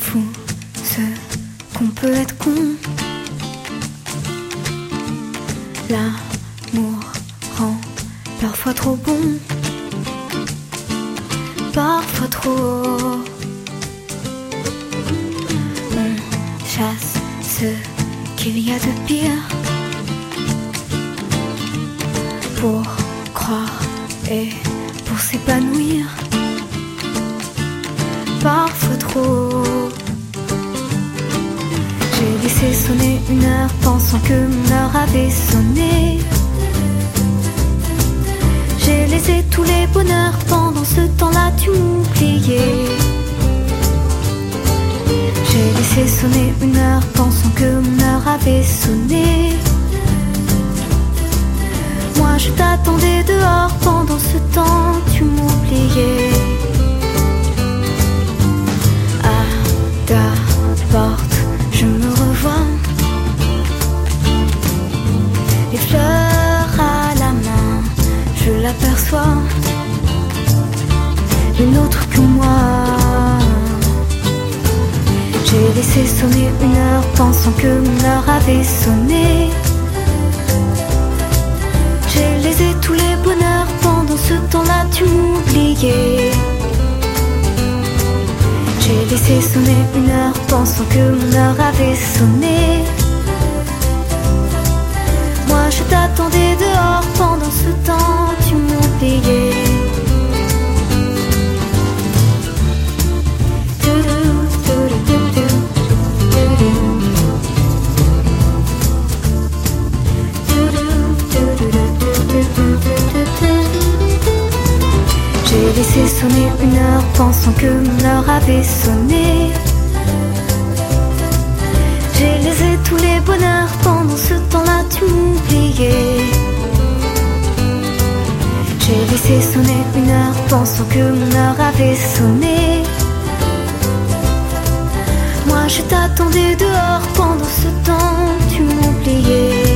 fou ce qu'on peut être con. L'amour rend parfois trop bon, parfois trop. On chasse ce qu'il y a de pire pour croire et pour s'épanouir, parfois trop. J'ai laissé sonner une heure pensant que mon heure avait sonné. J'ai laissé tous les bonheurs pendant ce temps-là tu m'oubliais. J'ai laissé sonner une heure pensant que mon heure avait sonné. Moi je t'attendais dehors pendant ce temps tu m'oubliais. À ta porte je me revois, les fleurs à la main, je l'aperçois, une autre que moi. J'ai laissé sonner une heure pensant que mon heure avait sonné. J'ai laissé tous les bonheurs pendant ce temps-là tu m'oubliais. J'ai laissé sonner une heure pensant que mon heure avait sonné. Moi je t'attendais dehors pendant ce temps tu m'oubliais. J'ai laissé sonner une heure pensant que mon heure avait sonné. J'ai laissé tous les bonheurs pendant ce temps-là tu m'oubliais. J'ai laissé sonner une heure pensant que mon heure avait sonné. Moi je t'attendais dehors pendant ce temps tu m'oubliais.